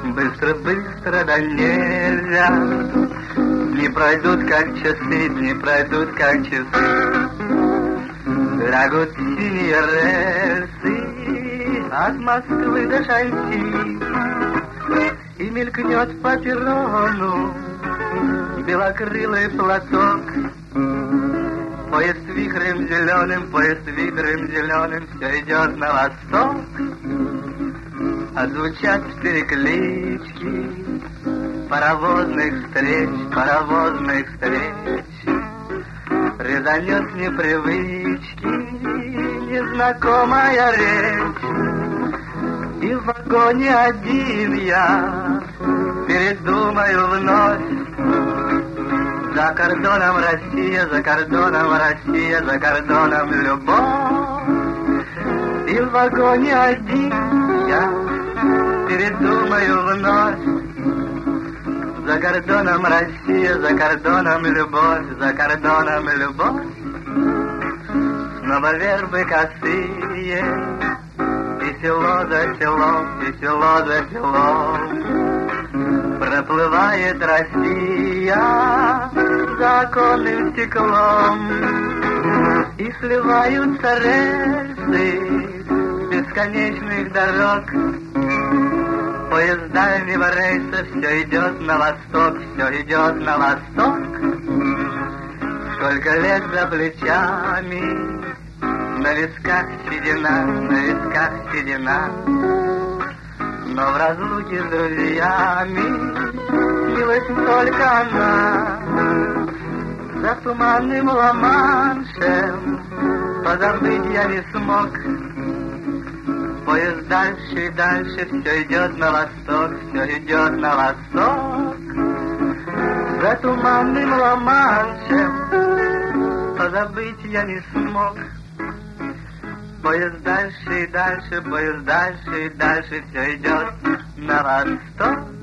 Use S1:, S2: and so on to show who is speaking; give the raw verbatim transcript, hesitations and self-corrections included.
S1: Быстро-быстро да нельзя. Дни пройдут как часы, дни пройдут как часы. Лягут синие рельсы от Москвы до Шанси, и мелькнет по перрону белокрылый платок. Поезд вихрем зеленым, поезд вихрем зеленым все идет на восток. А звучат переклички паровозных встреч, паровозных встреч. Резанет с непривычки незнакомая речь. И в вагоне один я передумаю вновь. За кордоном Россия, за кордоном Россия, за кордоном любовь. И в вагоне один я передумаю вновь. За кордоном Россия, за кордоном любовь, за кордоном любовь. Снова вербы косые, и село за селом, и село за селом. Проплывает Россия за оконным стеклом, и сливаются рельсы бесконечных дорог. Поезда мимо рейса, все идет на восток, все идет на восток. Сколько лет за плечами, на висках седина, на висках седина. Но в разлуке с друзьями милость только она. За туманным Ла-Маншем позабыть я не смог. Поезд дальше и дальше, все идет на восток, все идет на восток. За туманным Ла-Маншем позабыть я не смог. Поезд дальше и дальше, поезд дальше и дальше, все идет на восток.